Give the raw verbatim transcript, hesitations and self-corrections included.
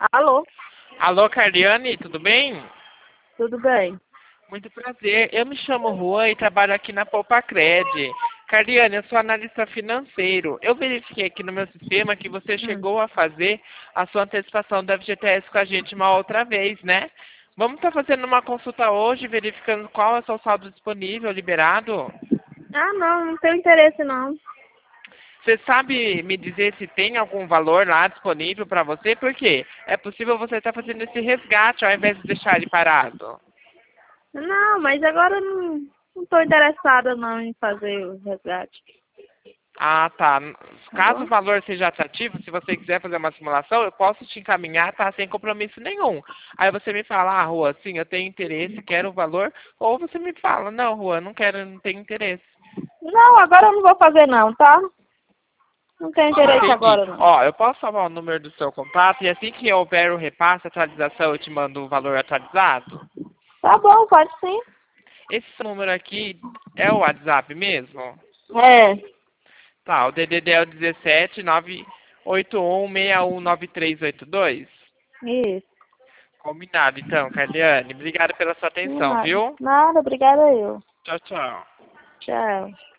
Alô, Alô, Carliane, tudo bem? tudo bem? Muito prazer. Eu me chamo Juan e trabalho aqui na Poupacred. Carliane, eu sou analista financeiro. Eu verifiquei aqui no meu sistema que você Hum. chegou a fazer a sua antecipação da F G T S com a gente uma outra vez, né? Vamos estar fazendo uma consulta hoje, verificando qual é o seu saldo disponível, liberado. Ah, não, não tenho interesse não. Você sabe me dizer se tem algum valor lá disponível para você? Por quê? É possível você estar fazendo esse resgate ao invés de deixar ele parado. Não, mas agora eu não, não tô interessada não em fazer o resgate, Ah, tá. tá Caso o bom? valor seja atrativo, se você quiser fazer uma simulação, eu posso te encaminhar, tá? Sem compromisso nenhum. Aí você me fala, ah, Rua, sim, eu tenho interesse, quero o valor. Ou você me fala, não, Rua, não quero, não tenho interesse. Não, agora eu não vou fazer não, tá? Não tenho interesse Entendi. agora não. Ó, eu posso salvar o número do seu contato e assim que houver o repasse, a atualização, eu te mando o valor atualizado? Tá bom, pode sim. Esse número aqui é o WhatsApp mesmo? É, Tá, o D D D é o dezessete nove oito um seis um nove três oito dois. isso. Combinado, então, Carliane. Obrigado pela sua atenção, Nada, viu? nada, obrigada eu. Tchau, tchau. Tchau.